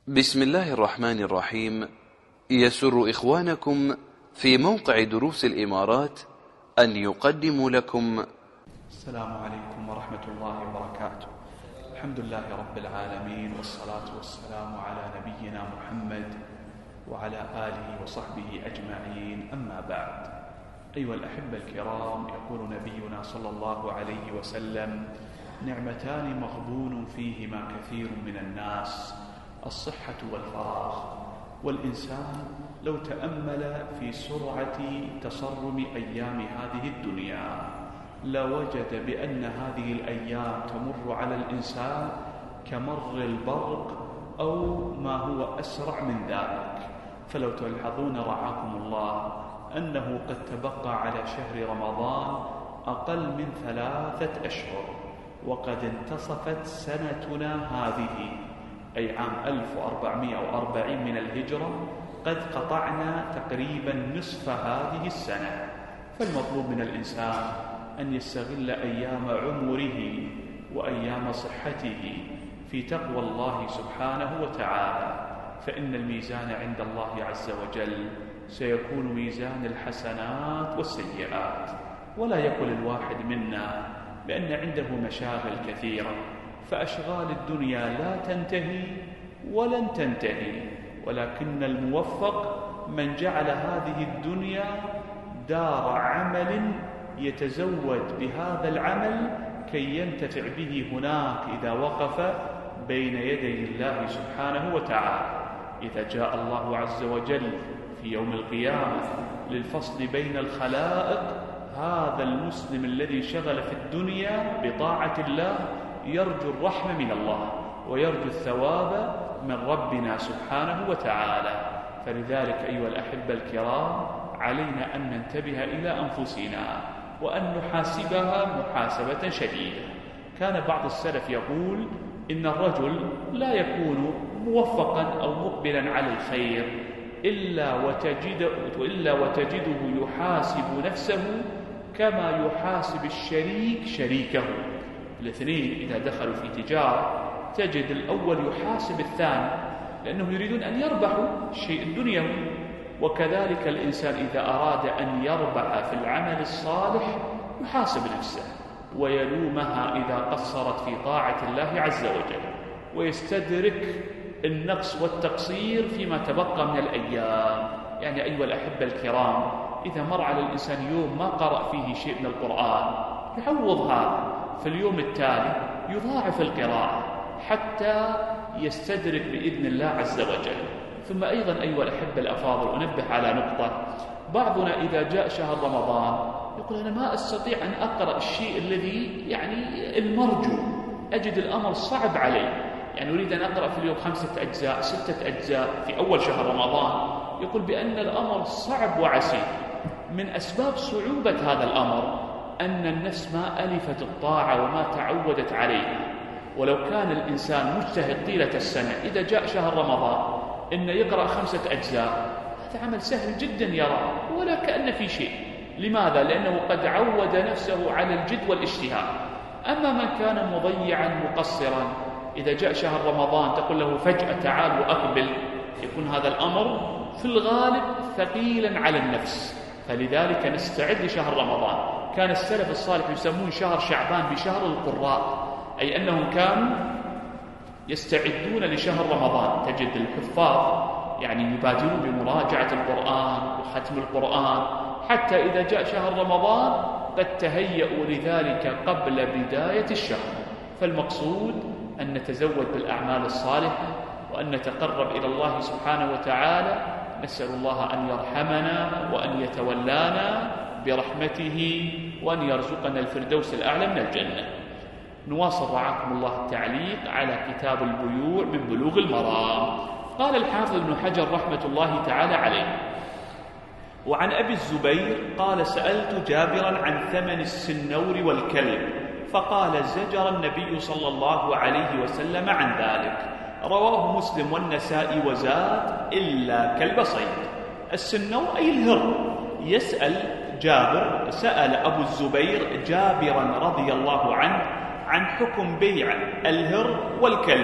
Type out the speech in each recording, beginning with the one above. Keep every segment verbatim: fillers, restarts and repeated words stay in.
بسم الله الرحمن الرحيم. يسر إخوانكم في موقع دروس الإمارات أن يقدموا لكم السلام عليكم ورحمة الله وبركاته. الحمد لله رب العالمين، والصلاة والسلام على نبينا محمد وعلى آله وصحبه أجمعين، أما بعد. أيها الأحبة الكرام، يقول نبينا صلى الله عليه وسلم: نعمتان مغبون فيهما كثير من الناس، الصحة والفراغ. والإنسان لو تأمل في سرعة تصرم أيام هذه الدنيا لوجد بأن هذه الأيام تمر على الإنسان كمر البرق أو ما هو أسرع من ذلك. فلو تلاحظون رعاكم الله أنه قد تبقى على شهر رمضان أقل من ثلاثة أشهر، وقد انتصفت سنتنا هذه، أي عام ألف وأربعمائة وأربعين من الهجرة، قد قطعنا تقريبا نصف هذه السنة. فالمطلوب من الإنسان أن يستغل أيام عمره وأيام صحته في تقوى الله سبحانه وتعالى، فإن الميزان عند الله عز وجل سيكون ميزان الحسنات والسيئات. ولا يقل الواحد منا بأن عنده مشاغل كثيرة، فأشغال الدنيا لا تنتهي ولن تنتهي، ولكن الموفق من جعل هذه الدنيا دار عمل يتزود بهذا العمل كي ينتفع به هناك إذا وقف بين يدي الله سبحانه وتعالى. إذا جاء الله عز وجل في يوم القيامة للفصل بين الخلائق، هذا المسلم الذي شغل في الدنيا بطاعة الله يرجو الرحمة من الله ويرجو الثواب من ربنا سبحانه وتعالى. فلذلك أيها الأحبة الكرام، علينا أن ننتبه إلى أنفسنا وأن نحاسبها محاسبة شديدة. كان بعض السلف يقول إن الرجل لا يكون موفقا أو مقبلا على الخير إلا وتجد إلا وتجده يحاسب نفسه كما يحاسب الشريك شريكه. الاثنين إذا دخلوا في تجارة تجد الأول يحاسب الثاني، لأنهم يريدون أن يربحوا الشيء الدنيوي. وكذلك الإنسان إذا أراد أن يربح في العمل الصالح يحاسب نفسه ويلومها إذا قصرت في طاعة الله عز وجل، ويستدرك النقص والتقصير فيما تبقى من الأيام. يعني أيها الأحبة الكرام، إذا مر على الإنسان يوم ما قرأ فيه شيء من القرآن يعوض هذا في اليوم التالي، يضاعف القراءة حتى يستدرك بإذن الله عز وجل. ثم أيضا أيها الأحبة الأفاضل، أنبه على نقطة: بعضنا إذا جاء شهر رمضان يقول أنا ما أستطيع أن أقرأ الشيء الذي يعني المرجو، أجد الأمر صعب علي، يعني أريد أن أقرأ في اليوم خمسة أجزاء ستة أجزاء في أول شهر رمضان. يقول بأن الأمر صعب وعسير. من أسباب صعوبة هذا الأمر أن النفس ما ألفت الطاعة وما تعودت عليها. ولو كان الإنسان مجتهد طيلة السنة، إذا جاء شهر رمضان إن يقرأ خمسة أجزاء، هذا عمل سهل جدا يرى ولا كأن في شيء. لماذا؟ لأنه قد عود نفسه على الجد والاجتهاد. أما من كان مضيعا مقصرا، إذا جاء شهر رمضان تقول له فجأة تعال وأقبل، يكون هذا الأمر في الغالب ثقيلا على النفس. فلذلك نستعد لشهر رمضان. كان السلف الصالح يسمون شهر شعبان بشهر القراء، أي أنهم كانوا يستعدون لشهر رمضان. تجد الحفاظ يعني يبادرون بمراجعة القرآن وختم القرآن، حتى إذا جاء شهر رمضان قد تهيأوا لذلك قبل بداية الشهر. فالمقصود أن نتزود بالأعمال الصالحة وأن نتقرب إلى الله سبحانه وتعالى. نسأل الله أن يرحمنا وأن يتولانا برحمته وأن يرزقنا الفردوس الأعلى من الجنة. نواصل رعاكم الله التعليق على كتاب البيوع من بلوغ المرام. قال الحافظ ابن حجر رحمة الله تعالى عليه: وعن أبي الزبير قال: سألت جابرا عن ثمن السنور والكلب، فقال: زجر النبي صلى الله عليه وسلم عن ذلك. رواه مسلم والنسائي وزاد: إلا كلب صيد. السنور أي الهر. يسأل جابر سأل أبو الزبير جابرا رضي الله عنه عن حكم بيع الهر والكلب،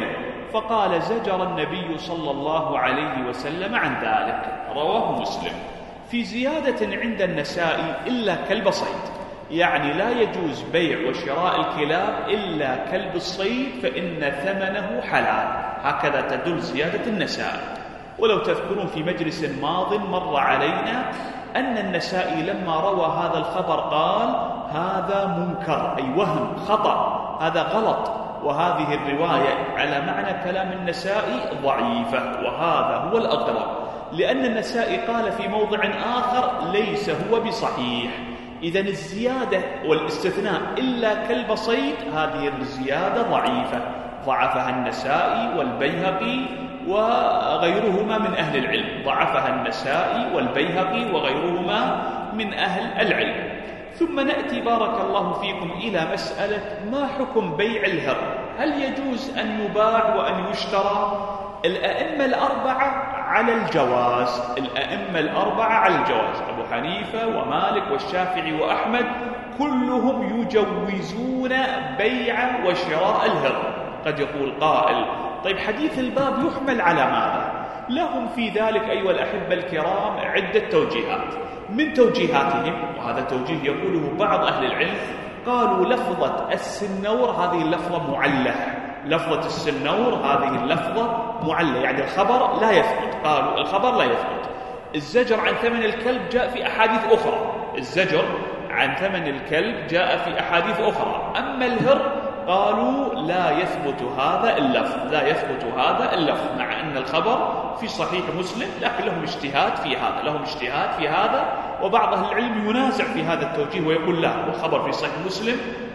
فقال زجر النبي صلى الله عليه وسلم عن ذلك. رواه مسلم. في زيادة عند النسائي إلا كلب صيد، يعني لا يجوز بيع وشراء الكلاب إلا كلب الصيد فإن ثمنه حلال. هكذا تدل زيادة النسائي. ولو تذكرون في مجلس ماض مر علينا أن النسائي لما روى هذا الخبر قال هذا منكر، أي وهم، خطأ، هذا غلط، وهذه الرواية على معنى كلام النسائي ضعيفة، وهذا هو الأقرب، لأن النسائي قال في موضع آخر ليس هو بصحيح. إذن الزيادة والاستثناء إلا كلب صيد هذه الزيادة ضعيفة، ضعفها النسائي والبيهقي وغيرهما من أهل العلم، ضعفها النسائي والبيهقي وغيرهما من أهل العلم. ثم نأتي بارك الله فيكم إلى مسألة ما حكم بيع الهر؟ هل يجوز أن يباع وأن يشترى؟ الأئمة الأربعة على الجواز، الأئمة الأربعة على الجواز، أبو حنيفة ومالك والشافعي وأحمد كلهم يجوزون بيع وشراء الهر. قد يقول قائل طيب حديث الباب يحمل على ماذا؟ لهم في ذلك أيها الأحبة الكرام عدة توجيهات. من توجيهاتهم، وهذا توجيه يقوله بعض أهل العلم، قالوا لفظة السنور هذه اللفظة معلة، لفظة السنور هذه اللفظة معلة، يعني الخبر لا يثبت. قالوا الخبر لا يثبت. الزجر عن ثمن الكلب جاء في أحاديث أخرى، الزجر عن ثمن الكلب جاء في أحاديث أخرى. أما الهر قالوا لا يثبت هذا اللفظ، لا يثبت هذا اللفظ، مع أن الخبر في صحيح مسلم، لكن لهم اجتهاد في هذا، لهم اجتهاد في هذا. وبعض أهل العلم ينازع في هذا التوجيه ويقول لا، الخبر في صحيح مسلم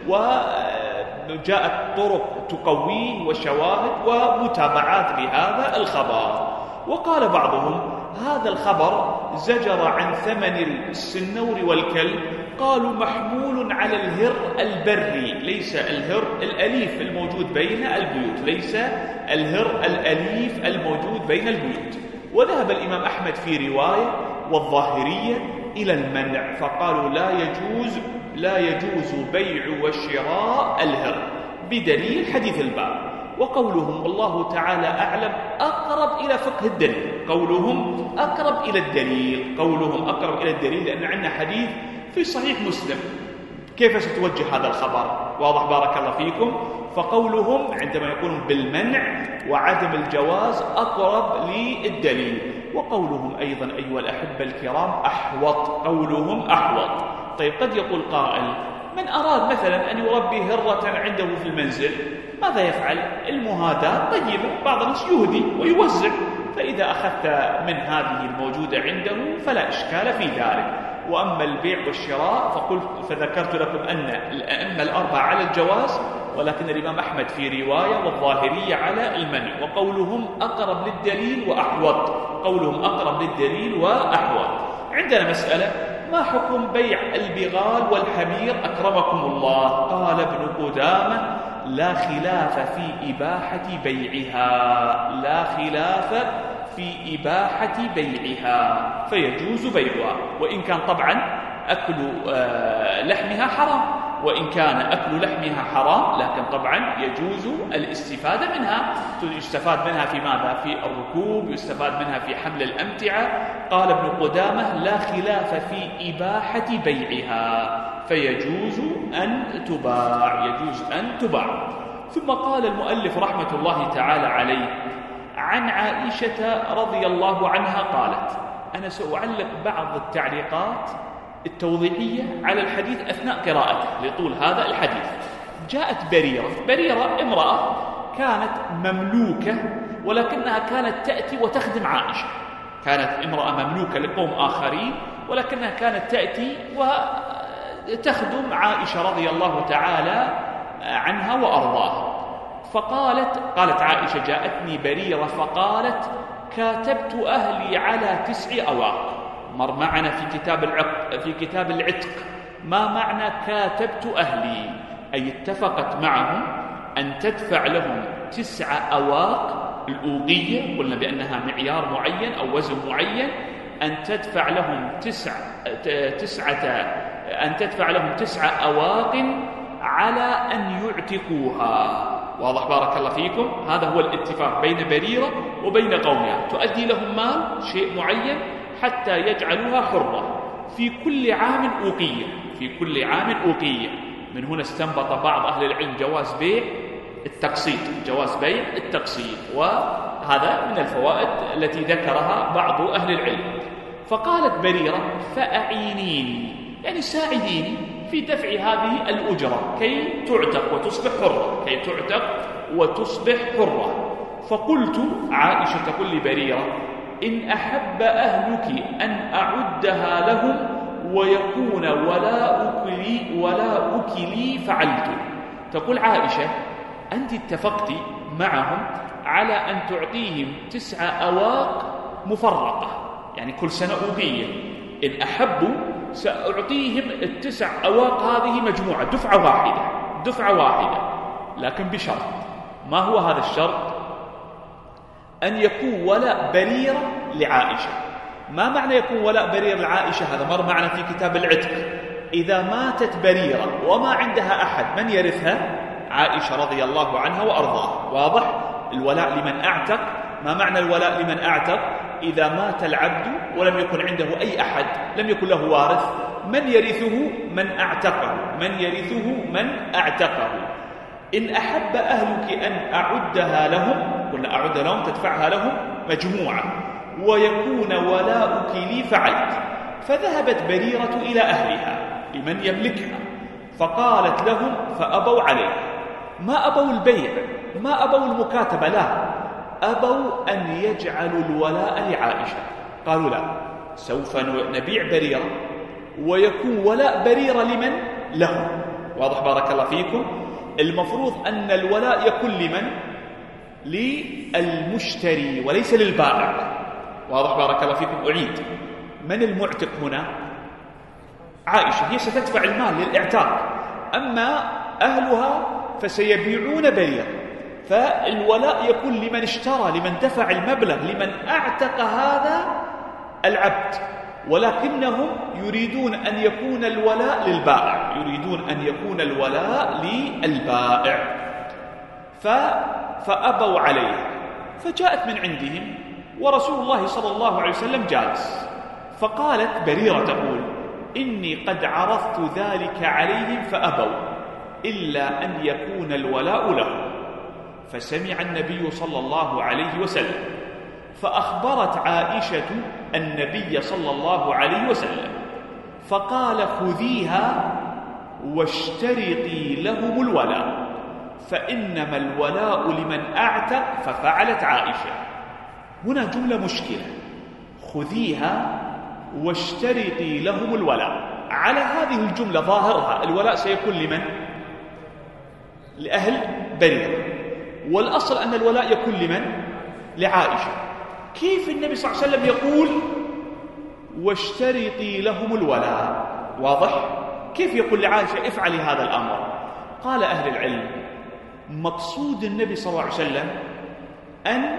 وجاءت طرق تقويه وشواهد ومتابعات لهذا الخبر. وقال بعضهم هذا الخبر زجر عن ثمن السنور والكلب، قالوا محمول على الهر البري، ليس الهر الأليف الموجود بين البيوت، ليس الهر الأليف الموجود بين البيوت. وذهب الإمام أحمد في رواية والظاهرية إلى المنع، فقالوا لا يجوز لا يجوز بيع وشراء الهر بدليل حديث الباب. وقولهم والله تعالى أعلم أقرب إلى فقه الدليل، قولهم أقرب إلى الدليل، قولهم أقرب إلى الدليل، لأن عندنا حديث في صحيح مسلم. كيف ستوجه هذا الخبر؟ واضح بارك الله فيكم. فقولهم عندما يقولون بالمنع وعدم الجواز أقرب للدليل. وقولهم أيضا أيها الأحبة الكرام أحوط، قولهم أحوط. طيب قد يقول قائل من أراد مثلا أن يربي هرة عنده في المنزل ماذا يفعل؟ المهاداة طيبة، بعض الناس يهدي ويوزع، فإذا أخذت من هذه الموجودة عنده فلا إشكال في ذلك. وأما البيع والشراء فقلت فذكرت لكم أن الأئمة الأربعة على الجواز، ولكن الإمام أحمد في رواية والظاهرية على المنع. وقولهم أقرب للدليل وأحوط، قولهم أقرب للدليل وأحوط. عندنا مسألة ما حكم بيع البغال والحمير أكرمكم الله؟ قال ابن قدامة لا خلاف في إباحة بيعها، لا خلاف في إباحة بيعها، فيجوز بيعها، وإن كان طبعا أكل لحمها حرام، وإن كان أكل لحمها حرام لكن طبعا يجوز الاستفادة منها، يستفاد منها في ماذا؟ في الركوب، يستفاد منها في حمل الأمتعة. قال ابن قدامة لا خلاف في إباحة بيعها، فيجوز أن تباع، يجوز أن تباع. ثم قال المؤلف رحمة الله تعالى عليه عن عائشة رضي الله عنها قالت، أنا سأعلق بعض التعليقات التوضيحية على الحديث أثناء قراءته لطول هذا الحديث. جاءت بريرة، بريرة امرأة كانت مملوكة، ولكنها كانت تأتي وتخدم عائشة، كانت امرأة مملوكة لقوم آخرين، ولكنها كانت تأتي وتخدم عائشة رضي الله تعالى عنها وأرضاها. فقالت قالت عائشة جاءتني بريرة فقالت كاتبت أهلي على تسع أواق. مر معنا في كتاب العتق، في كتاب العتق ما معنى كاتبت أهلي؟ أي اتفقت معهم أن تدفع لهم تسع أواق الأوقية، قلنا بأنها معيار معين أو وزن معين، أن تدفع لهم تسع تسعة أن تدفع لهم تسع أواق على أن يعتقوها، واضح بارك الله فيكم؟ هذا هو الاتفاق بين بريرة وبين قومها، تؤدي لهم مال شيء معين حتى يجعلوها حرة في كل عام أوقية، في كل عام أوقية. من هنا استنبط بعض أهل العلم جواز بيع التقسيط، جواز بيع التقسيط، وهذا من الفوائد التي ذكرها بعض أهل العلم. فقالت بريرة فأعينيني، يعني ساعديني في دفع هذه الأجرة كي تعتق وتصبح حرة، كي تعتق وتصبح حرة. فقلت، عائشة تقول لبريرة: إن أحب أهلك أن أعدها لهم ويكون ولاؤك لي ولاؤك لي فعلت. تقول عائشة: أنت اتفقت معهم على أن تعطيهم تسع أواق مفرقة، يعني كل سنة أوقية. إن أحبوا سأعطيهم التسع أواق هذه مجموعة، دفعة واحدة، دفعة واحدة، لكن بشرط. ما هو هذا الشرط؟ أن يكون ولاء بريرة لعائشة. ما معنى يكون ولاء بريرة لعائشة؟ هذا مر معنا في كتاب العتق. إذا ماتت بريرة وما عندها أحد، من يرثها؟ عائشة رضي الله عنها وأرضاها. واضح؟ الولاء لمن أعتق. ما معنى الولاء لمن أعتق؟ إذا مات العبد ولم يكن عنده أي أحد، لم يكن له وارث، من يرثه؟ من أعتقه، من يرثه؟ من أعتقه. إن أحب أهلك أن أعدها لهم، قلنا أعدها لهم تدفعها لهم مجموعة، ويكون ولاؤك لي فعلت. فذهبت بريرة إلى أهلها لمن يملكها، فقالت لهم، فأبوا عليه. ما أبوا البيع، ما أبوا المكاتبة، لا، أبوا أن يجعلوا الولاء لعائشة. قالوا: لا، سوف نبيع بريرة ويكون ولاء بريرة لمن؟ له. واضح بارك الله فيكم؟ المفروض أن الولاء يكون لمن؟ للمشتري وليس للبائع. واضح بارك الله فيكم؟ أعيد: من المعتق هنا؟ عائشة، هي ستدفع المال للإعتاق، أما أهلها فسيبيعون بريرة. فالولاء يكون لمن اشترى، لمن دفع المبلغ، لمن أعتق هذا العبد، ولكنهم يريدون أن يكون الولاء للبائع، يريدون أن يكون الولاء للبائع. فأبوا عليه، فجاءت من عندهم ورسول الله صلى الله عليه وسلم جالس. فقالت بريرة تقول: إني قد عرضت ذلك عليهم فأبوا إلا أن يكون الولاء له. فسمع النبي صلى الله عليه وسلم، فأخبرت عائشة النبي صلى الله عليه وسلم، فقال: خذيها واشترطي لهم الولاء، فإنما الولاء لمن أعتق. ففعلت عائشة. هنا جملة مشكلة: خذيها واشترطي لهم الولاء. على هذه الجملة ظاهرها الولاء سيكون لمن؟ لأهل بريرة، والأصل أن الولاء يكون لمن؟ لعائشة. كيف النبي صلى الله عليه وسلم يقول واشترطي لهم الولاء؟ واضح؟ كيف يقول لعائشة افعلي هذا الأمر؟ قال أهل العلم: مقصود النبي صلى الله عليه وسلم أن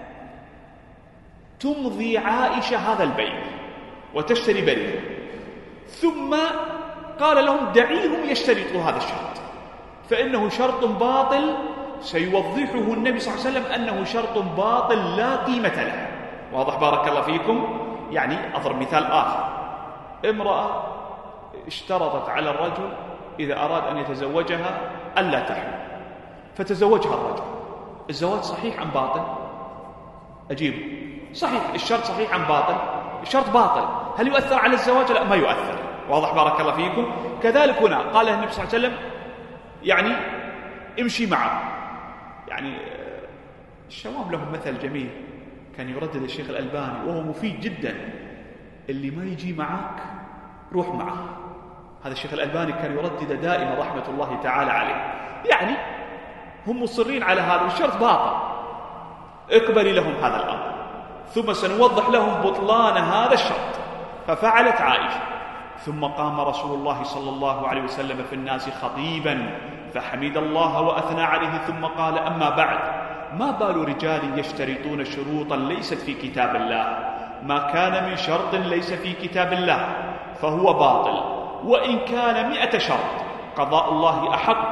تمضي عائشة هذا البيع وتشتري بريرة، ثم قال لهم: دعيهم يشترطوا هذا الشرط، فإنه شرط باطل سيوضحه النبي صلى الله عليه وسلم أنه شرط باطل لا قيمة له. واضح بارك الله فيكم؟ يعني أضرب مثال آخر: امرأة اشترطت على الرجل إذا أراد أن يتزوجها ألا تحمل، فتزوجها الرجل. الزواج صحيح أم باطل؟ أجيب: صحيح. الشرط صحيح أم باطل؟ الشرط باطل. هل يؤثر على الزواج؟ لا، ما يؤثر. واضح بارك الله فيكم؟ كذلك هنا قال النبي صلى الله عليه وسلم: يعني امشي معه. يعني الشباب لهم مثل جميل كان يردد الشيخ الألباني وهو مفيد جدا: اللي ما يجي معك روح معه. هذا الشيخ الألباني كان يردد دائما رحمة الله تعالى عليه. يعني هم مصرين على هذا الشرط باطل، اقبلي لهم هذا الأمر، ثم سنوضح لهم بطلان هذا الشرط. ففعلت عائشة. ثم قام رسول الله صلى الله عليه وسلم في الناس خطيبا فحمد الله وأثنى عليه، ثم قال: أما بعد، ما بال رجال يشترطون شروطا ليست في كتاب الله؟ ما كان من شرط ليس في كتاب الله فهو باطل، وإن كان مئة شرط قضاء الله أحق،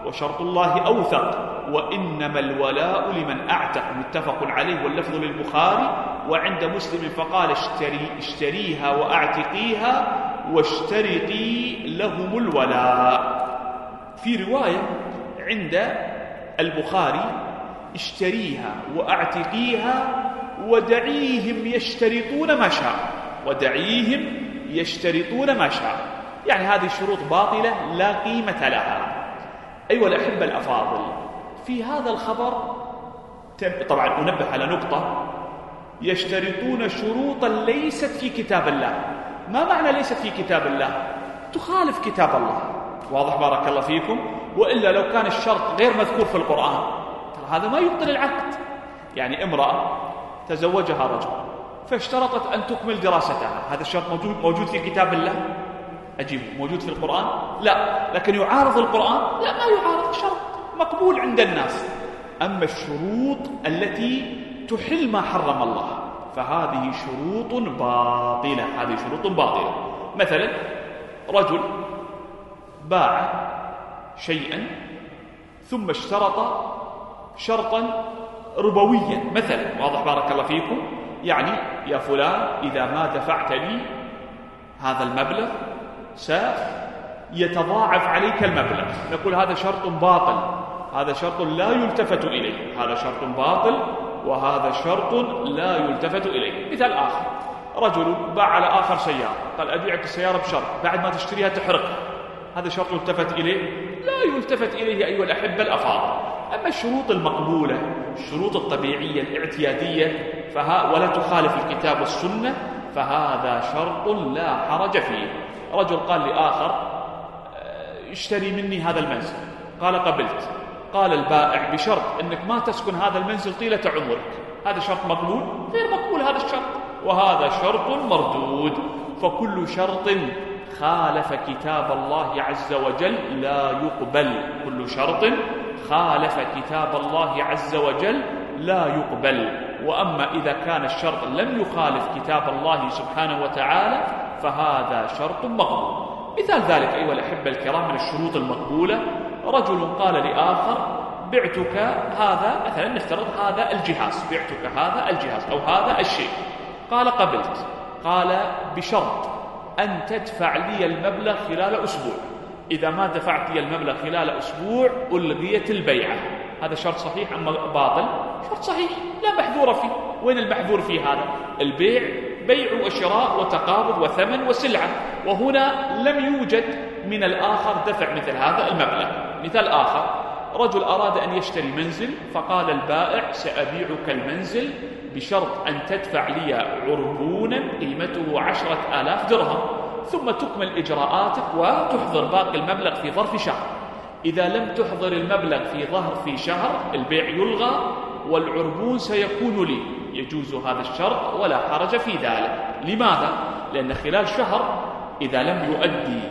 وشرط الله أوثق، وإنما الولاء لمن أعتق، متفق عليه واللفظ للبخاري. وعند مسلم فقال اشتري اشتريها وأعتقيها واشترطي لهم الولاء. في رواية عند البخاري اشتريها وأعتقيها ودعيهم يشترطون ما شاء، ودعيهم يشترطون ما شاء، يعني هذه الشروط باطلة لا قيمة لها. أيها الأحبة الأفاضل، في هذا الخبر طبعا أنبه على نقطة: يشترطون شروطا ليست في كتاب الله. ما معنى ليست في كتاب الله؟ تخالف كتاب الله، واضح بارك الله فيكم؟ وإلا لو كان الشرط غير مذكور في القرآن ترى هذا ما يبطل العقد. يعني امرأة تزوجها رجل فاشترطت أن تكمل دراستها، هذا الشرط موجود موجود في كتاب الله؟ أجيب موجود في القرآن؟ لا. لكن يعارض القرآن؟ لا، ما يعارض، شرط مقبول عند الناس. أما الشروط التي تحل ما حرم الله فهذه شروط باطلة، هذه شروط باطلة. مثلا رجل باع شيئا ثم اشترط شرطا ربويا مثلا، واضح بارك الله فيكم؟ يعني يا فلان إذا ما دفعت لي هذا المبلغ سيتضاعف عليك المبلغ. نقول هذا شرط باطل، هذا شرط لا يلتفت إليه، هذا شرط باطل وهذا شرط لا يلتفت إليه. مثال آخر: رجل باع على آخر سيارة، قال أبيعك السيارة بشرط بعد ما تشتريها تحرقها، هذا شرط يلتفت إليه؟ لا يلتفت إليه أيها الأحبة الأفاضل. أما الشروط المقبولة، الشروط الطبيعية الاعتيادية فها ولا تخالف الكتاب والسنة، فهذا شرط لا حرج فيه. رجل قال لآخر اشتري مني هذا المنزل، قال قبلت. قال البائع بشرط أنك ما تسكن هذا المنزل طيلة عمرك، هذا شرط مقبول؟ غير مقبول هذا الشرط، وهذا شرط مردود. فكل شرط خالف كتاب الله عز وجل لا يقبل، كل شرط خالف كتاب الله عز وجل لا يقبل. وأما إذا كان الشرط لم يخالف كتاب الله سبحانه وتعالى فهذا شرط مقبول. مثال ذلك أيها الأحبة الكرام من الشروط المقبولة: رجل قال لآخر بعتك هذا، مثلا نفترض هذا الجهاز، بعتك هذا الجهاز أو هذا الشيء، قال قبلت. قال بشرط أن تدفع لي المبلغ خلال أسبوع، إذا ما دفعت لي المبلغ خلال أسبوع ألغيت البيعة. هذا شرط صحيح أم باطل؟ شرط صحيح لا محذور فيه. وين المحذور في هذا؟ البيع بيع وشراء وتقابض وثمن وسلعة، وهنا لم يوجد من الآخر دفع مثل هذا المبلغ. مثال آخر: رجل أراد أن يشتري منزل فقال البائع سأبيعك المنزل بشرط أن تدفع لي عربونا قيمته عشرة آلاف درهم، ثم تكمل إجراءاتك وتحضر باقي المبلغ في ظرف شهر. إذا لم تحضر المبلغ في ظهر في شهر البيع يلغى والعربون سيكون لي. يجوز هذا الشرط ولا حرج في ذلك. لماذا؟ لأن خلال شهر إذا لم يؤدي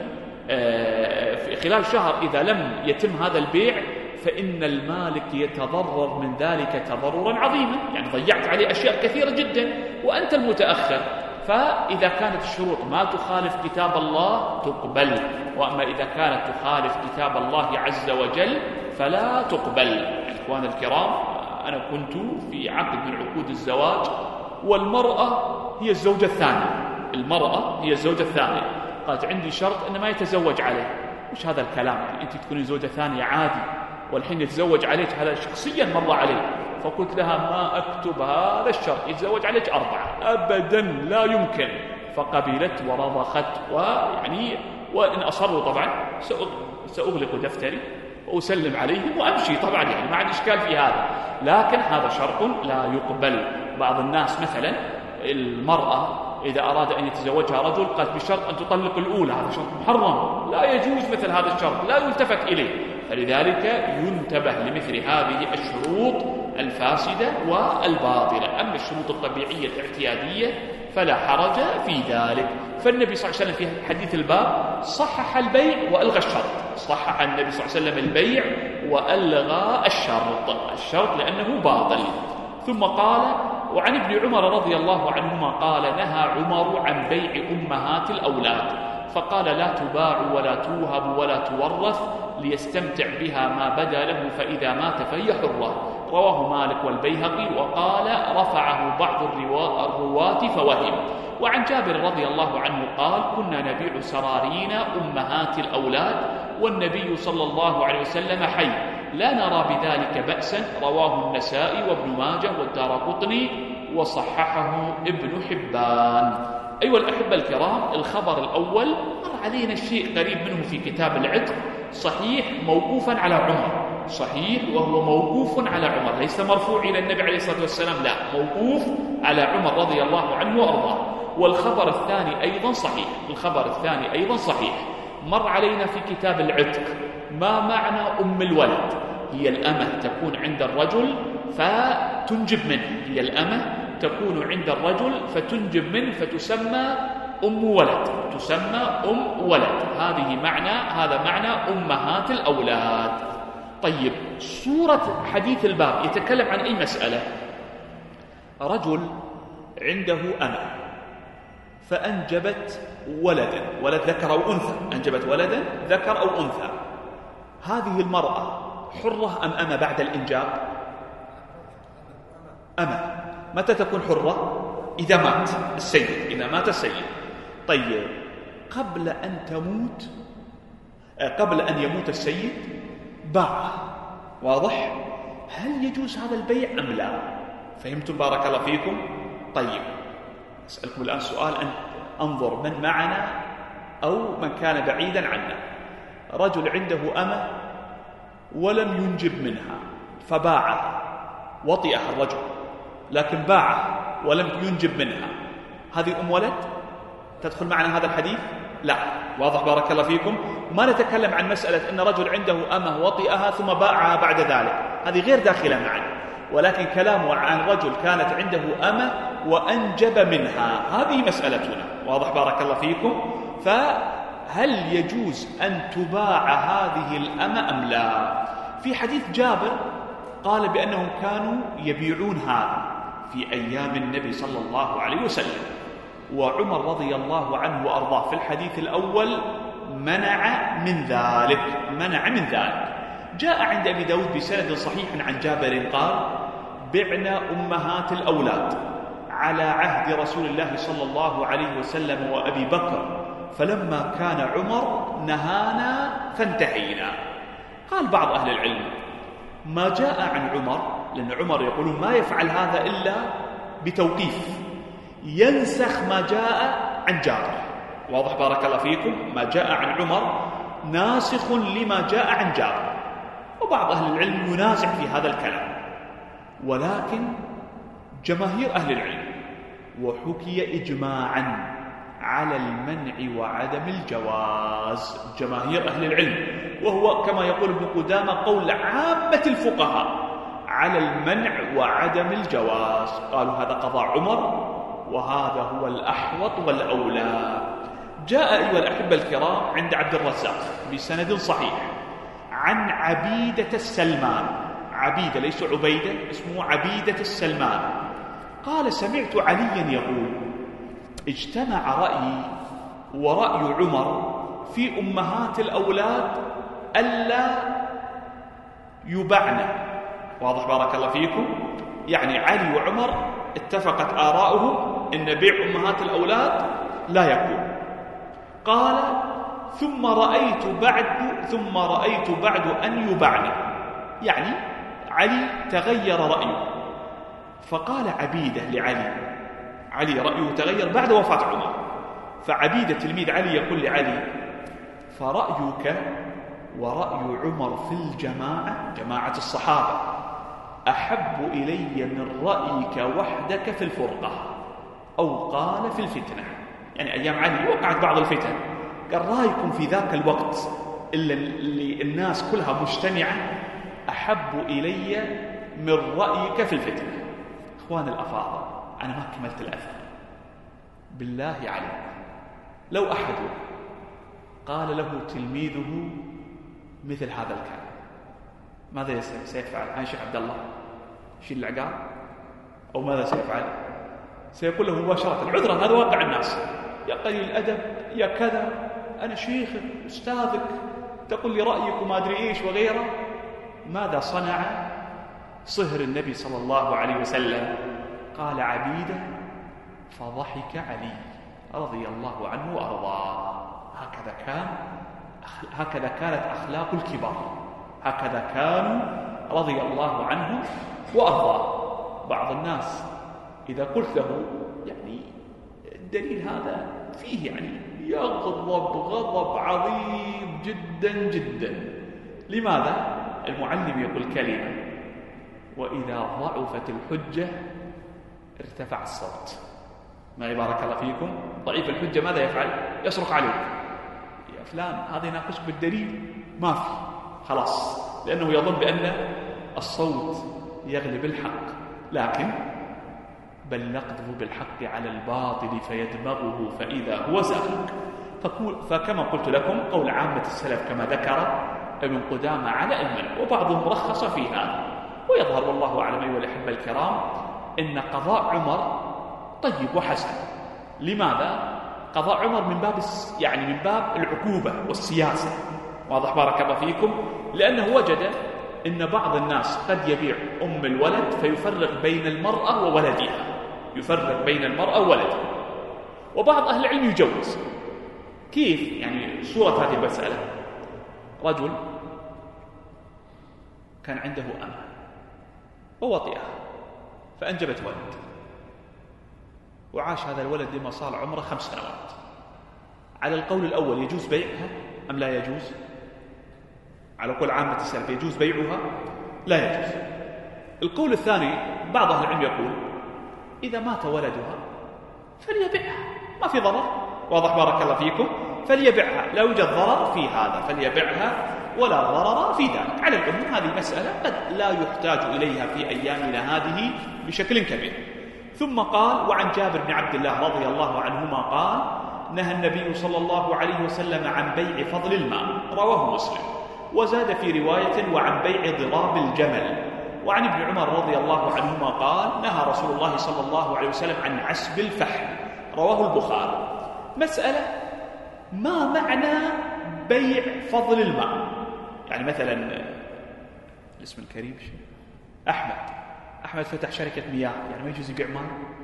في خلال شهر إذا لم يتم هذا البيع فإن المالك يتضرر من ذلك تضررا عظيما، يعني ضيعت عليه أشياء كثيرة جدا وأنت المتأخر. فإذا كانت الشروط ما تخالف كتاب الله تقبل، وأما إذا كانت تخالف كتاب الله عز وجل فلا تقبل. إخوان الكرام، أنا كنت في عقد من عقود الزواج والمرأة هي الزوجة الثانية، المرأة هي الزوجة الثانية، قالت عندي شرط أن ما يتزوج عليه. وش هذا الكلام؟ يعني أنت تكونين زوجة ثانية عادي والحين يتزوج عليك، هذا شخصيا مر علي. فقلت لها ما أكتب هذا الشرط، يتزوج عليك أربعة أبدا لا يمكن. فقبلت ورضخت، ويعني وإن أصروا طبعا سأغلق دفتري وأسلم عليهم وأمشي طبعا، يعني ما عندي إشكال في هذا، لكن هذا شرط لا يقبل. بعض الناس مثلا المرأة إذا أراد أن يتزوجها رجل قالت بشرط أن تطلق الأولى، هذا شرط محرم لا يجوز مثل هذا الشرط، لا يلتفت إليه. فلذلك ينتبه لمثل هذه الشروط الفاسدة والباطلة. أما الشروط الطبيعية الاعتيادية فلا حرج في ذلك. فالنبي صلى الله عليه وسلم في حديث الباب صحح البيع وألغى الشرط، صحح النبي صلى الله عليه وسلم البيع وألغى الشرط، الشرط لأنه باطل. ثم قال: وعن ابن عمر رضي الله عنهما قال: نهى عمر عن بيع أمهات الأولاد، فقال: لا تباع ولا توهب ولا تورث ليستمتع بها ما بدا له، فإذا مات فهي حرة. رواه مالك والبيهقي، وقال رفعه بعض الرواة فوهم. وعن جابر رضي الله عنه قال: كنا نبيع سرارينا أمهات الأولاد والنبي صلى الله عليه وسلم حي، لا نرى بذلك بأسا. رواه النسائي وابن ماجه والدارقطني، وصححه ابن حبان. أيها الأحبة الكرام، الخبر الأول مر علينا الشيء قريب منه في كتاب العتق، صحيح موقوفا على عمر، صحيح وهو موقوف على عمر، ليس مرفوع إلى النبي عليه الصلاة والسلام، لا، موقوف على عمر رضي الله عنه وأرضاه. والخبر الثاني أيضا صحيح، الخبر الثاني أيضا صحيح، مر علينا في كتاب العتق. ما معنى أم الولد؟ هي الأمة تكون عند الرجل فتنجب منه، هي الأمة تكون عند الرجل فتنجب منه فتسمى أم ولد، تسمى أم ولد. هذه معنى هذا معنى أمهات الأولاد. طيب، صورة حديث الباب يتكلم عن أي مسألة؟ رجل عنده أمة فأنجبت ولدا، ولد ذكر أو أنثى، أنجبت ولدا ذكر أو أنثى. هذه المرأة حرة أم أمة بعد الإنجاب؟ أمة. متى تكون حرة؟ إذا مات السيد، إذا مات السيد. طيب، قبل أن تموت، قبل أن يموت السيد باعه، واضح؟ هل يجوز هذا البيع أم لا؟ فهمتم بارك الله فيكم؟ طيب، أسألكم الآن سؤال، أن أنظر من معنا أو من كان بعيدا عنا. رجل عنده أمة ولم ينجب منها فباعها، وطئها الرجل لكن باعها ولم ينجب منها، هذه أم ولد تدخل معنا هذا الحديث؟ لا، واضح بارك الله فيكم؟ ما نتكلم عن مسألة أن رجل عنده أمة وطئها ثم باعها بعد ذلك، هذه غير داخلة معنا، ولكن كلامه عن رجل كانت عنده أمة وأنجب منها، هذه مسألتنا، واضح بارك الله فيكم؟ فهل يجوز أن تباع هذه الأمة أم لا؟ في حديث جابر قال بأنهم كانوا يبيعون هذا في أيام النبي صلى الله عليه وسلم، وعمر رضي الله عنه وأرضاه في الحديث الأول منع من ذلك، منع من ذلك. جاء عند أبي داود بسند صحيح عن جابر قال: بعنا أمهات الأولاد على عهد رسول الله صلى الله عليه وسلم وأبي بكر، فلما كان عمر نهانا فانتهينا. قال بعض أهل العلم: ما جاء عن عمر، لأن عمر يقولون ما يفعل هذا إلا بتوقيف، ينسخ ما جاء عن جابر، واضح بارك الله فيكم؟ ما جاء عن عمر ناسخ لما جاء عن جابر. وبعض أهل العلم ينازع في هذا الكلام، ولكن جماهير أهل العلم وحكي إجماعا على المنع وعدم الجواز، جماهير أهل العلم، وهو كما يقول ابن قدامة قول عامة الفقهاء على المنع وعدم الجواز. قالوا هذا قضاء عمر وهذا هو الأحوط والأولى. جاء أيها الأحبة الكرام عند عبد الرزاق بسند صحيح عن عبيدة السلمان، عبيدة ليس عبيدة، اسمه عبيدة السلمان، قال: سمعت عليا يقول: اجتمع رأيي ورأي عمر في أمهات الأولاد ألا يبعن، واضح بارك الله فيكم؟ يعني علي وعمر اتفقت آراؤهم إن بيع أمهات الأولاد لا يكون. قال: ثم رأيت بعد ثم رأيت بعد أن يبعن، يعني علي تغير رأيه، فقال عبيدة لعلي، علي رأيه تغير بعد وفاة عمر، فعبيدة تلميذ علي يقول لعلي: فرأيك ورأي عمر في الجماعة، جماعة الصحابة، أحب إلي من رأيك وحدك في الفرقة، أو قال في الفتنة. يعني أيام علي وقعت بعض الفتن، قال رأيكم في ذاك الوقت اللي الناس كلها مجتمعة أحب إلي من رأيك في الفتنة. إخوان الأفاضل، أنا ما كملت الأثر، بالله عليك لو أحد قال له تلميذه مثل هذا الكلام ماذا سيفعل؟ عن شيخ عبد الله يشيل العقال أو ماذا سيفعل؟ سيقول له مباشرة عذرا هذا واقع الناس، يا قليل الأدب، يا كذا، أنا شيخك أستاذك، تقول لي رأيك وما أدري إيش وغيره. ماذا صنع صهر النبي صلى الله عليه وسلم؟ قال عبيدا فضحك علي رضي الله عنه وأرضاه. هكذا كان هكذا كانت أخلاق الكبار، هكذا كانوا رضي الله عنه وأرضاه. بعض الناس إذا قلت له يعني الدليل هذا فيه يعني يغضب غضب عظيم جدا جدا. لماذا؟ المعلم يقول كلمة وإذا ضعفت الحجة ارتفع الصوت. معي بارك الله فيكم. ضعيف الحجة ماذا يفعل؟ يصرخ عليك، يا فلان هذا يناقشك بالدليل، ما في، خلاص، لأنه يظن بأن الصوت يغلب الحق. لكن بل نقذف بالحق على الباطل فيدمغه فإذا هو زاهق. فكما قلت لكم قول عامة السلف كما ذكر ابن قدامة على المنع، وبعضهم رخص في هذا. ويظهر والله أعلم أيها الأحبة الكرام إن قضاء عمر طيب وحسن. لماذا؟ قضاء عمر من باب يعني من باب العقوبة والسياسة، واضح بارك الله فيكم، لأنه وجد إن بعض الناس قد يبيع أم الولد فيفرق بين المرأة وولدها، يفرق بين المرأة وولدها، وبعض أهل العلم يجوز. كيف؟ يعني صورة هذه المسألة: رجل كان عنده أمة ووطئها فأنجبت ولد، وعاش هذا الولد لما صار عمره خمس سنوات. على القول الأول يجوز بيعها أم لا يجوز؟ على قول عامة السلف يجوز بيعها؟ لا يجوز. القول الثاني بعض أهل العلم يقول إذا مات ولدها فليبيعها، ما في ضرر، واضح بارك الله فيكم، فليبيعها، لا يوجد ضرر في هذا، فليبيعها ولا ضرر في ذلك. على العموم هذه مسألة قد لا يحتاج إليها في أيامنا هذه بشكل كبير. ثم قال: وعن جابر بن عبد الله رضي الله عنهما قال: نهى النبي صلى الله عليه وسلم عن بيع فضل الماء، رواه مسلم. وزاد في رواية: وعن بيع ضراب الجمل. وعن ابن عمر رضي الله عنهما قال: نهى رسول الله صلى الله عليه وسلم عن عسب الفحل، رواه البخاري. مسألة: ما معنى بيع فضل الماء؟ يعني مثلا الاسم الكريم أحمد أحمد فتح شركة مياه، يعني ما يجوز يبيع ماء؟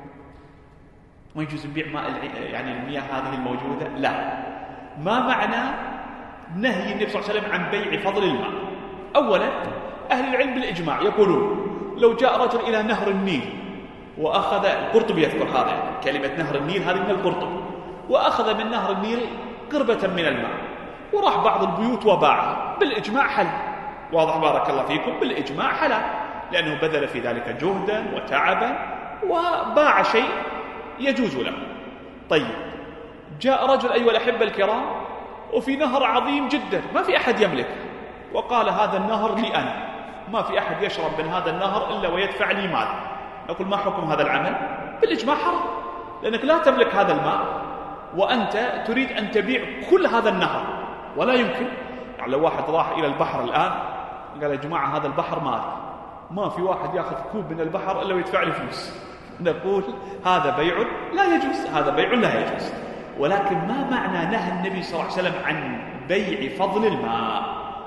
ما يجوز يبيع ماء يعني المياه هذه الموجودة؟ لا. ما معنى نهي النبي صلى الله عليه وسلم عن بيع فضل الماء؟ أولا أهل العلم بالإجماع يقولون لو جاء رجل إلى نهر النيل وأخذ، القرطبي يذكر هذا، يعني كلمة نهر النيل هذه من القرطبي، وأخذ من نهر النيل قربة من الماء وراح بعض البيوت وباعها، بالإجماع حل، واضح بارك الله فيكم، بالإجماع حل، لأنه بذل في ذلك جهدا وتعبا وباع شيء يجوز له. طيب جاء رجل أيها الأحبة الكرام وفي نهر عظيم جدا ما في أحد يملكه، وقال هذا النهر لي أنا، ما في أحد يشرب من هذا النهر إلا ويدفع لي مال. نقول ما حكم هذا العمل؟ بالإجماع حرام، لأنك لا تملك هذا الماء وأنت تريد أن تبيع كل هذا النهر، ولا يمكن. يعني لو واحد راح إلى البحر الآن قال يا جماعة هذا البحر مالي، ما في واحد يأخذ كوب من البحر إلا ويدفع لي فلوس، نقول هذا بيع لا يجوز، هذا بيع لا يجوز. ولكن ما معنى نهى النبي صلى الله عليه وسلم عن بيع فضل الماء؟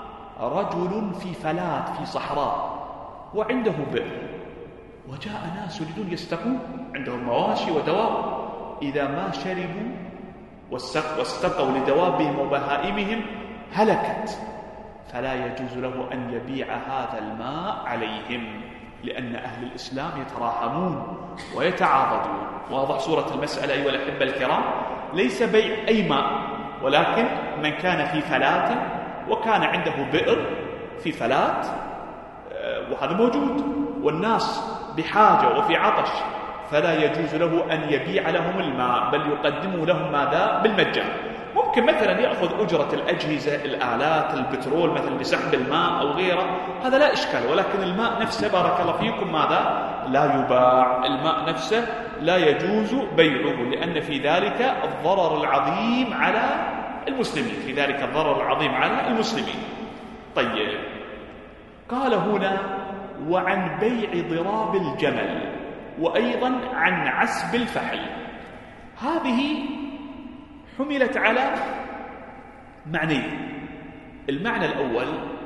رجل في فلات في صحراء وعنده بئر، وجاء ناس يريدون يستقون، عندهم مواشي ودواب، إذا ما شربوا واستقوا لدوابهم وبهائمهم هلكت، فلا يجوز له أن يبيع هذا الماء عليهم، لأن أهل الإسلام يتراحمون ويتعاضدون. واضح صورة المسألة أيها الأحبة الكرام؟ ليس بيع أي ماء، ولكن من كان في فلات وكان عنده بئر في فلات وهذا موجود والناس بحاجة وفي عطش، فلا يجوز له أن يبيع لهم الماء، بل يقدموا لهم ماذا؟ بالمجان. ممكن مثلا يأخذ أجرة الأجهزة، الآلات، البترول مثلا لسحب الماء أو غيره، هذا لا إشكال، ولكن الماء نفسه بارك الله فيكم ماذا؟ لا يباع، الماء نفسه لا يجوز بيعه، لأن في ذلك الضرر العظيم على المسلمين، في ذلك الضرر العظيم على المسلمين. طيب قال هنا وعن بيع ضراب الجمل، وأيضا عن عسب الفحل. هذه حملت على معنيين. المعنى الأول،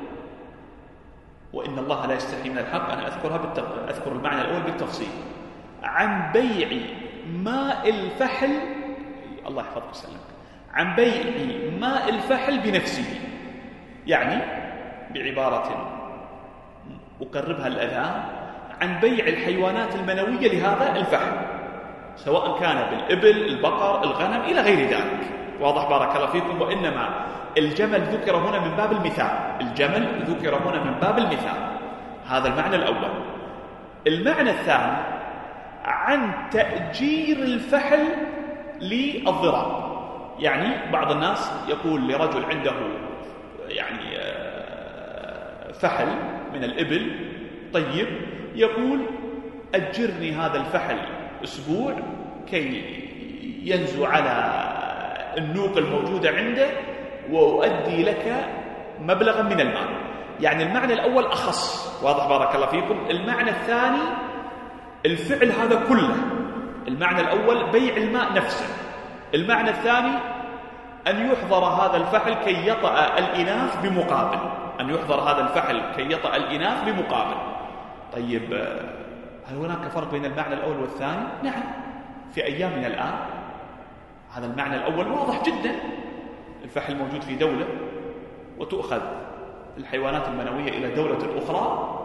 وإن الله لا يستحي من الحق، أنا أذكرها بالتف... أذكر المعنى الأول بالتفصيل، عن بيع ماء الفحل، الله يحفظك وسلم، عن بيع ماء الفحل بنفسه، يعني بعبارة أقربها الأذهان، عن بيع الحيوانات المنوية لهذا الفحل، سواء كان بالإبل، البقر، الغنم، إلى غير ذلك. واضح بارك الله فيكم؟ وإنما الجمل ذكر هنا من باب المثال، الجمل ذكر هنا من باب المثال. هذا المعنى الأول. المعنى الثاني عن تأجير الفحل للضراب، يعني بعض الناس يقول لرجل عنده يعني فحل من الإبل طيب، يقول أجرني هذا الفحل أسبوع كي ينزو على النوق الموجودة عنده وأؤدي لك مبلغا من المال. يعني المعنى الأول أخص، واضح بارك الله فيكم. المعنى الثاني الفعل هذا كله. المعنى الأول بيع الماء نفسه، المعنى الثاني أن يحضر هذا الفحل كي يطأ الإناث بمقابل، أن يحضر هذا الفحل كي يطأ الإناث بمقابل. طيب هل هناك فرق بين المعنى الأول والثاني؟ نعم، في أيامنا الآن هذا المعنى الأول واضح جدا، الفحل موجود في دولة وتؤخذ الحيوانات المنوية إلى دولة أخرى،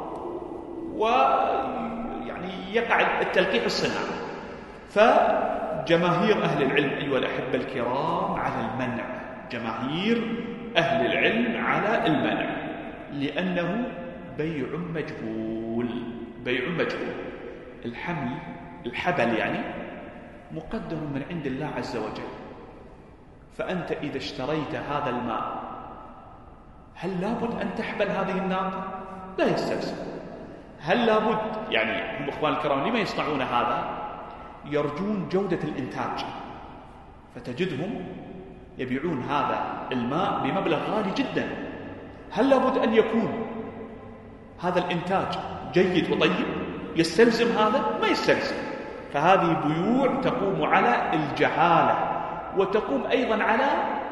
ويعني يقع التلقيح الصناعي. فجماهير أهل العلم أيها الأحبة الكرام على المنع، جماهير أهل العلم على المنع، لأنه بيع مجهول، بيع مجهول. الحمل، الحبل يعني مقدر من عند الله عز وجل، فأنت إذا اشتريت هذا الماء هل لابد أن تحبل هذه الناقة؟ لا يستلزم. هل لابد، يعني هم أخوان الكرام لما يصنعون هذا؟ يرجون جودة الإنتاج، فتجدهم يبيعون هذا الماء بمبلغ غالي جدا. هل لابد أن يكون هذا الإنتاج جيد وطيب؟ يستلزم هذا؟ ما يستلزم. فهذه بيوع تقوم على الجهالة، وتقوم أيضا على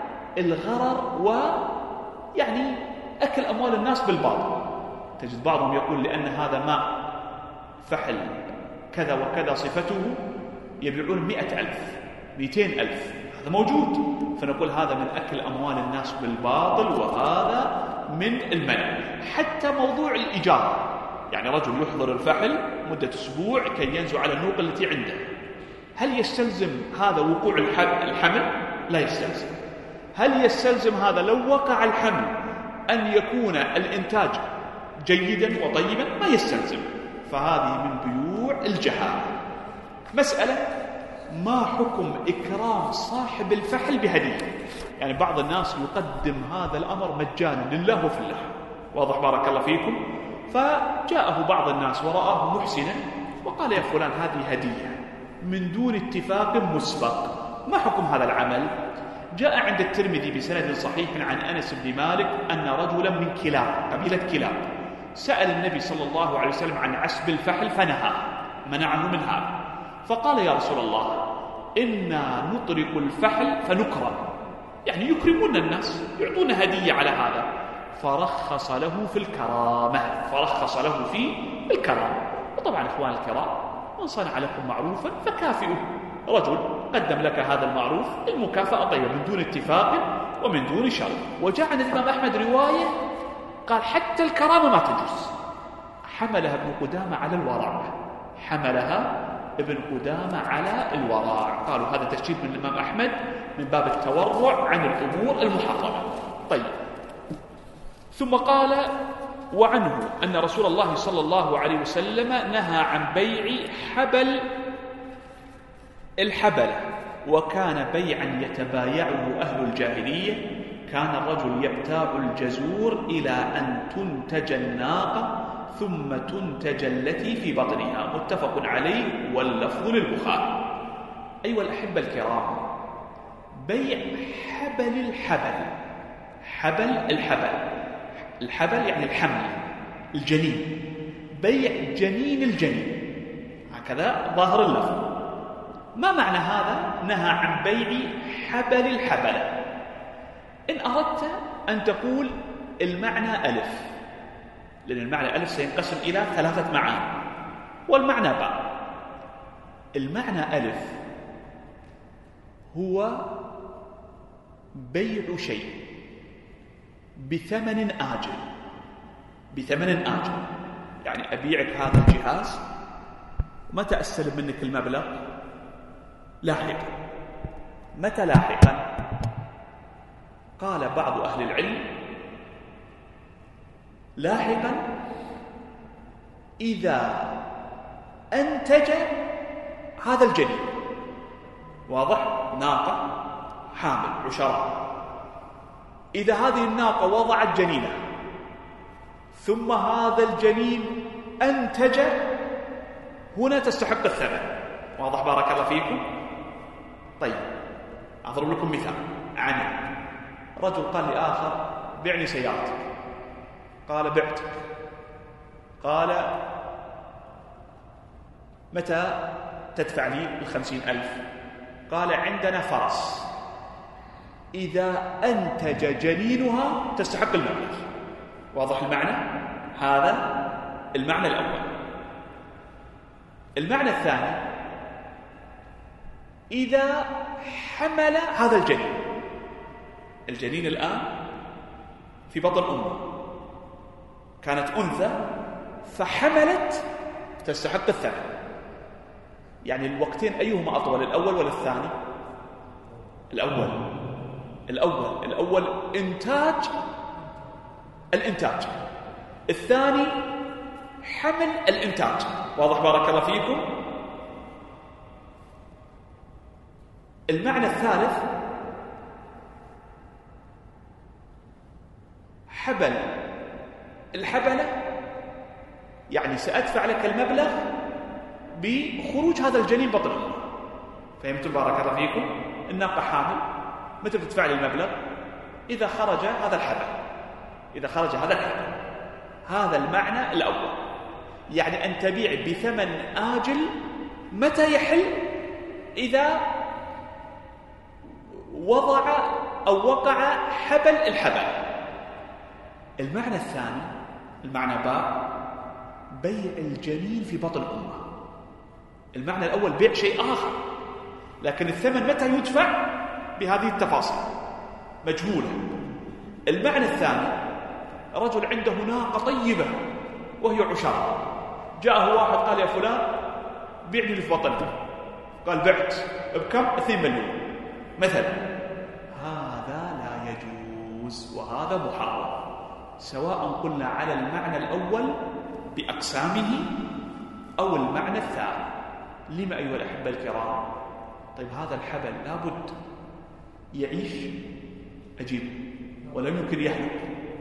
الغرر ويعني أكل أموال الناس بالباطل. تجد بعضهم يقول لأن هذا ماء فحل كذا وكذا صفته يبيعون مئة ألف، مئتين ألف، هذا موجود، فنقول هذا من أكل أموال الناس بالباطل، وهذا من المنع. حتى موضوع الإيجار، يعني رجل يحضر الفحل مدة أسبوع كي ينزو على النوق التي عنده، هل يستلزم هذا وقوع الحمل؟ لا يستلزم. هل يستلزم هذا لو وقع الحمل أن يكون الإنتاج جيدا وطيبا؟ ما يستلزم. فهذه من بيوع الجهالة. مسألة ما حكم إكرام صاحب الفحل بهدية؟ يعني بعض الناس يقدم هذا الأمر مجانا لله وفي الله، واضح بارك الله فيكم. فجاءه بعض الناس ورآه محسنا وقال يا فلان هذه هدية من دون اتفاق مسبق، ما حكم هذا العمل؟ جاء عند الترمذي بسند صحيح عن أنس بن مالك أن رجلا من كلاب، قبيلة كلاب، سأل النبي صلى الله عليه وسلم عن عسب الفحل فنهى، منعه من هذا. فقال يا رسول الله إنا نطرق الفحل فنكرم، يعني يكرمون الناس، يعطون هدية على هذا. فرخص له في الكرامة، فرخص له في الكرامة. وطبعا إخوان الكرام، من صنع لكم معروفا فكافئوه. رجل قدم لك هذا المعروف، المكافأة طيبة من دون اتفاق ومن دون شرط. وجاء عن الإمام أحمد رواية قال حتى الكرامة ما تجوز. حملها ابن قدامة على الورع، حملها ابن قدامة على الورع. قالوا هذا تشديد من الإمام أحمد من باب التورع عن الأمور المحرمة. طيب، ثم قال وعنه أن رسول الله صلى الله عليه وسلم نهى عن بيع حبل الحبلة، وكان بيعا يتبايعه أهل الجاهلية. كان الرجل يبتاع الجزور إلى أن تنتج الناقة ثم تنتج التي في بطنها، متفق عليه واللفظ للبخاري. أيها الأحبة الكرام، بيع حبل الحبل، حبل الحبل، الحبل يعني الحمل، الجنين، بيع جنين الجنين، هكذا ظاهر اللفظ. ما معنى هذا؟ نهى عن بيع حبل الحبلة. إن أردت أن تقول المعنى ألف، لأن المعنى ألف سينقسم إلى ثلاثة معاني والمعنى باء. المعنى ألف هو بيع شيء بثمن آجل، بثمن آجل، يعني أبيعك هذا الجهاز، متى أستلم منك المبلغ؟ لاحقا. متى لاحقا؟ قال بعض أهل العلم لاحقا إذا أنتج هذا الجنين. واضح؟ ناقة حامل عشرة، إذا هذه الناقة وضعت جنينها ثم هذا الجنين أنتج، هنا تستحق الثمن. واضح؟ بارك الله فيكم. طيب أضرب لكم مثال عمل. رجل قال لآخر بعني سيارتك، قال بعتك. قال متى تدفع لي الخمسين ألف؟ قال عندنا فرس إذا أنتج جنينها تستحق المبلغ. واضح المعنى؟ هذا المعنى الأول. المعنى الثاني إذا حمل هذا الجنين، الجنين الآن في بطن أمه، كانت أنثى فحملت، تستحق الثمن. يعني الوقتين أيهما أطول، الأول ولا الثاني؟ الأول. الأول الأول إنتاج، الإنتاج. الثاني حمل الإنتاج. واضح؟ بارك الله فيكم. المعنى الثالث حبل. الحبلة يعني سأدفع لك المبلغ بخروج هذا الجنين بطن أمه. فهمتم؟ بارك الله فيكم. الناقة حامل، متى تدفع لي المبلغ؟ إذا خرج هذا الحبل، إذا خرج هذا الحبل. هذا المعنى الأول، يعني أن تبيع بثمن آجل. متى يحل؟ إذا وضع أو وقع حبل الحبل. المعنى الثاني، المعنى باء، بيع الجنين في بطن أمه. المعنى الأول بيع شيء آخر، لكن الثمن متى يدفع؟ بهذه التفاصيل مجهولة. المعنى الثاني رجل عنده ناقة طيبة وهي عشرة، جاءه واحد قال يا فلان بيعني اللي في بطنك، قال بعت بكم؟ اثنين مليون مثلا. هذا لا يجوز وهذا محرم، سواء قلنا على المعنى الأول بأقسامه أو المعنى الثاني. لما أيها الأحبة الكرام؟ طيب هذا الحبل لابد يعيش، أجيب، ولا يمكن يحلق،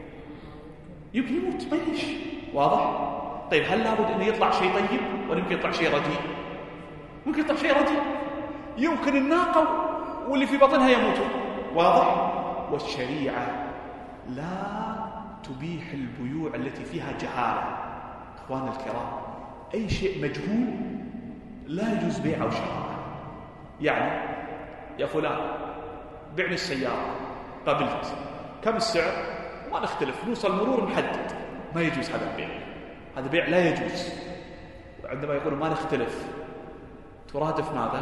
يمكن يموت ما يعيش. واضح؟ طيب هل لابد أن يطلع شيء طيب ولا يمكن يطلع شيء رديء؟ ممكن يطلع شيء رديء، يمكن الناقة واللي في بطنها يموتون. واضح؟ والشريعة لا تبيح البيوع التي فيها جهالة. أخوان الكرام، أي شيء مجهول لا يجوز بيعه أو شراءه. يعني يا فلان بعني السيارة، قبلت، كم السعر؟ ما نختلف، نوصل مرور محدد، ما يجوز هذا البيع، هذا بيع لا يجوز. عندما يقولوا ما نختلف ترادف ماذا؟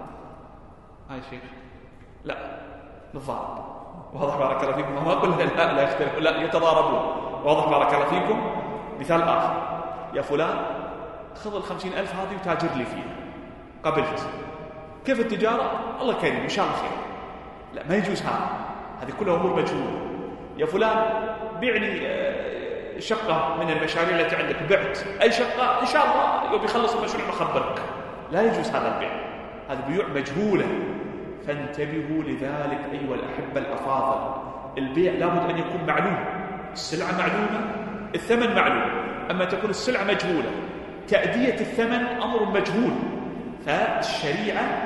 هاي شيخ لا نضارب. واضح؟ بارك الله فيكم. ما أقول لا لا يختلف، لا يتضاربون. واضح؟ بارك الله فيكم. مثال آخر، يا فلان خذ الخمسين ألف هذه وتاجر لي فيها، قبلت. كيف التجارة؟ الله كريم إن شاء الله خير. لا، ما يجوز هذا، هذه كلها أمور مجهولة. يا فلان بيعني شقة من المشاريع التي عندك، بعت أي شقة إن شاء الله يوم يخلص المشروع بخبرك. لا يجوز هذا البيع، هذا بيوع مجهولة. فانتبهوا لذلك أيها الأحبة الأفاضل. البيع لابد أن يكون معلوم، السلعة معلومة، الثمن معلوم. أما تكون السلعة مجهولة، تأدية الثمن أمر مجهول. فالشريعة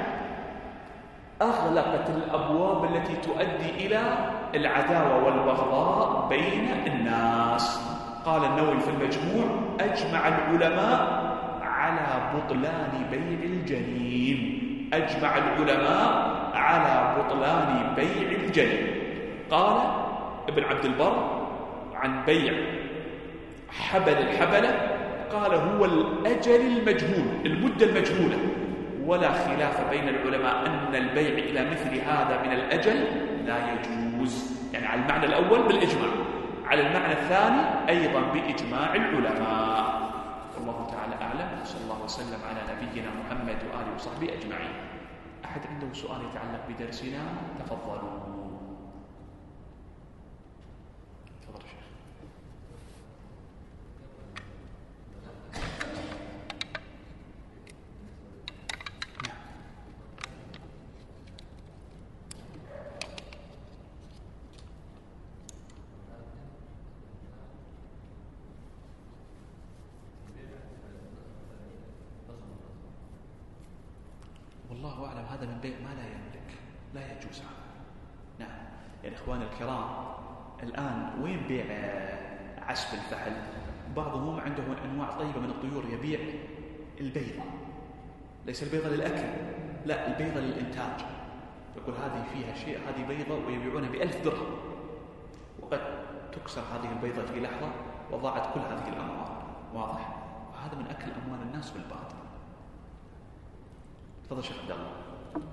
أغلقت الأبواب التي تؤدي إلى العداوة والبغضاء بين الناس. قال النووي في المجموع: أجمع العلماء على بطلان بيع الجنين. أجمع العلماء على بطلان بيع الجنين. قال ابن عبد البر عن بيع حبل الحبلة قال هو الأجل المجهول، المدة المجهولة، ولا خلاف بين العلماء أن البيع إلى مثل هذا من الأجل لا يجوز. يعني على المعنى الأول بالإجماع، على المعنى الثاني أيضا بإجماع العلماء. والله تعالى أعلم. صلى الله وسلم على نبينا محمد وآله وصحبه أجمعين. أحد عنده سؤال يتعلق بدرسنا؟ تفضلوا. تفضل شيخ. والله أعلم. هذا من بيع ما لا يملك، لا يجوز هذا. نعم. يعني إخوان الكرام، الآن وين بيع عسب الفحل؟ بعضهم عنده أنواع طيبة من الطيور يبيع البيضة، ليس البيضة للأكل، لا، البيضة للإنتاج. يقول هذه فيها شيء، هذه بيضة، ويبيعونها بألف درهم، وقد تكسر هذه البيضة في لحظة وضاعت كل هذه الأموال. واضح؟ وهذا من أكل أموال الناس بالباطل. تفضل شيخ عبد الله.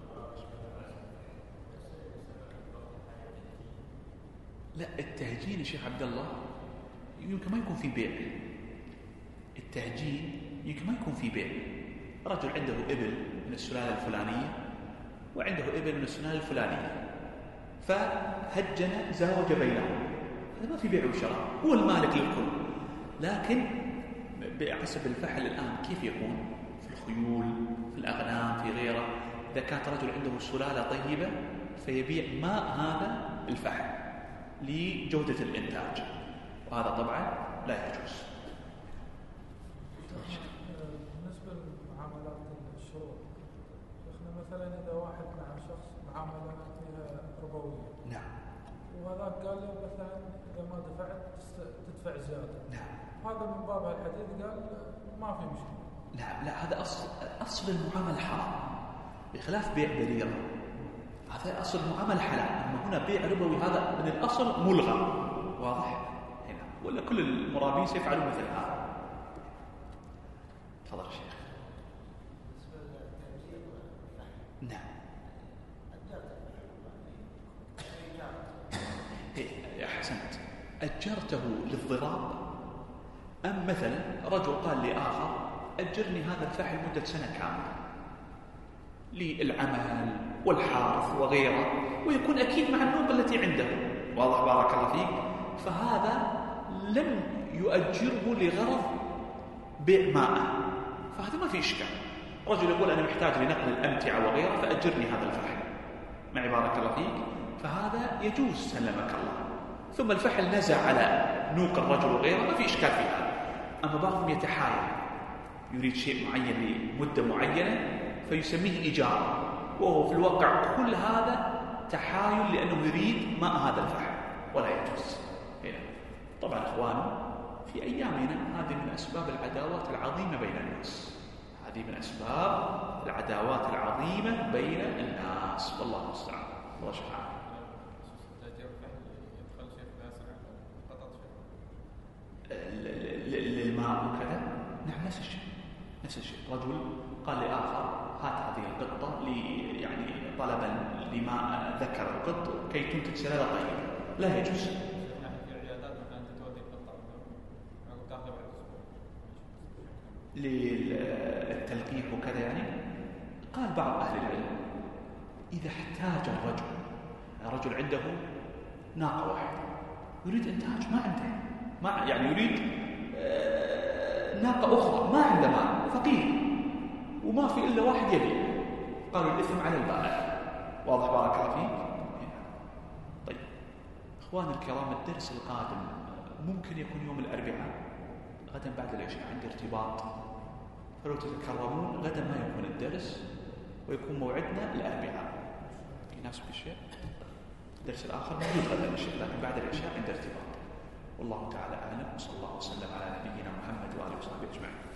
لا، التهجين يا شيخ عبد الله يمكن ما يكون في بيع. التهجين يمكن ما يكون في بيع. رجل عنده إبل من السلالة الفلانية وعنده إبل من السلالة الفلانية، فهجن زاوج بينهم، هذا ما في بيع وشراء، هو المالك للكل. لكن بحسب الفحل الآن كيف يكون؟ في الخيول، في الأغنام، في غيره. إذا كانت رجل عنده سلالة طيبة فيبيع ماء هذا الفحل لجودة الإنتاج، وهذا طبعا لا يجوز. بالنسبة لمعاملات الشروط، احنا مثلا إذا واحد مع شخص معاملات فيها ربوية، نعم، وهذاك قال له مثلا إذا ما دفعت تدفع زيادة، نعم، هذا من باب الحديث قال ما في مشكلة. نعم، لا، هذا أصل أصل المعاملة حرام، بخلاف بيع بريرة، هذا أصل المعاملة حلال. أما هنا بيع ربوي هذا من الأصل ملغى. واضح؟ هنا ولا كل المرابين سيفعلون مثل هذا. تفضل شيخ. نعم. أحسنت. أجرته للضراب أم مثلا رجل قال لآخر أجرني هذا الفحل مدة سنة كاملة للعمل والحرث وغيره، ويكون أكيد مع النوبة التي عنده. واضح؟ بارك الله فيك. فهذا لم يؤجره لغرض بيع ماء، فهذا ما في إشكال. رجل يقول أنا محتاج لنقل الأمتعة وغيره فأجرني هذا الفحل معي، بارك الله فيك، فهذا يجوز سلمك الله. ثم الفحل نزع على نوق الرجل وغيره، ما في إشكال في هذا. أما بعضهم يتحايل، يريد شيء معين لمدة معينة فيسميه إيجار، وهو في الواقع كل هذا تحايل لأنه يريد ماء هذا الفحل، ولا يجوز. هنا طبعا إخوان في أيامنا هذه من أسباب العداوات العظيمة بين الناس، هذه من أسباب العداوات العظيمة بين الناس، والله المستعان. الله سبحانه. للماء وكذا، نعم، نفس الشيء، نفس الشيء. رجل قال لآخر هات هذه القطة لي، يعني طلبا لماء ذكر القط كي تنتج سلالة طيبة، لا يجوز. للتلقيح وكذا يعني. قال بعض أهل العلم إذا احتاج الرجل، رجل عنده ناقة واحدة يريد إنتاج، ما عنده ما يعني يريد ناقة أخرى، ما عنده مال، فقير وما في إلا واحد يبيع، قالوا الإثم على البائع. واضح؟ بارك الله فيك. طيب إخوان الكرام، الدرس القادم ممكن يكون يوم الأربعاء، غدا بعد العشاء عندي ارتباط، فلو تتكرمون غدا ما يكون الدرس ويكون موعدنا الأربعاء. يناسب الشيء الدرس الآخر موجود غدا الشيء، لكن بعد العشاء عندي ارتباط. والله تعالى أعلم، وصلى الله وسلم على نبينا محمد وآله وصحبه أجمعين.